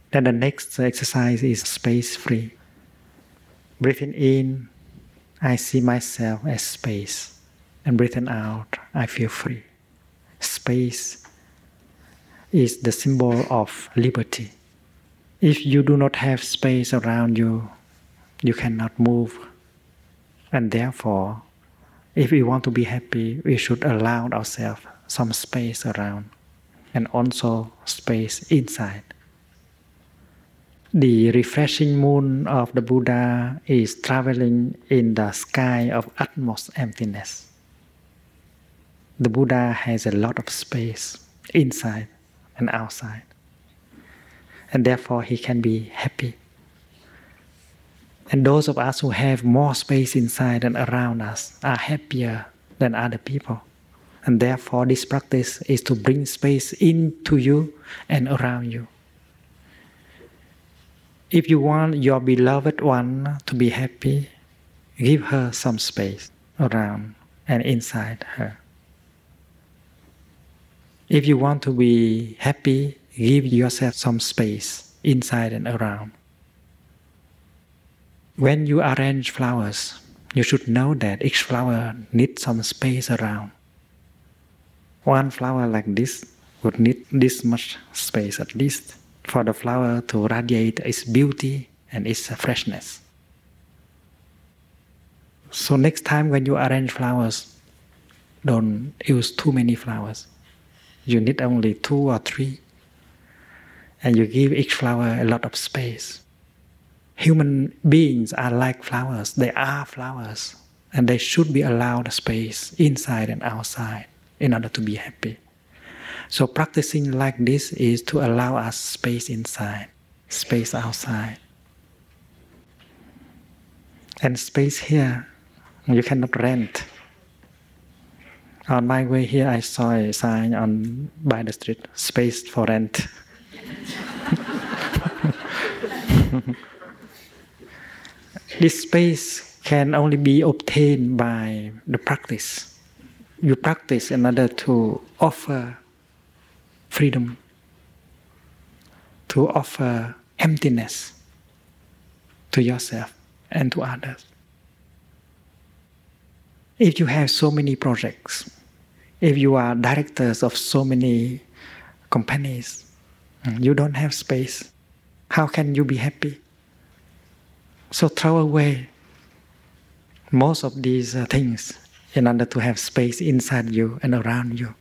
Then the next exercise is space free. Breathing in, I see myself as space. And breathing out, I feel free. Space is the symbol of liberty. If you do not have space around you, you cannot move. And therefore, if we want to be happy, we should allow ourselves some space around and also space inside. The refreshing moon of the Buddha is traveling in the sky of utmost emptiness. The Buddha has a lot of space inside and outside. And therefore he can be happy. And those of us who have more space inside and around us are happier than other people. And therefore this practice is to bring space into you and around you. If you want your beloved one to be happy, give her some space around and inside her. If you want to be happy, give yourself some space inside and around. When you arrange flowers, you should know that each flower needs some space around. One flower like this would need this much space at least for the flower to radiate its beauty and its freshness. So next time when you arrange flowers, don't use too many flowers. You need only 2 or 3. And you give each flower a lot of space. Human beings are like flowers. They are flowers. And they should be allowed space inside and outside in order to be happy. So practicing like this is to allow us space inside, space outside. And space here, you cannot rent. On my way here, I saw a sign by the street, space for rent. This space can only be obtained by the practice. You practice in order to offer freedom, to offer emptiness to yourself and to others. If you have so many projects, if you are directors of so many companies, you don't have space. How can you be happy? So throw away most of these things in order to have space inside you and around you.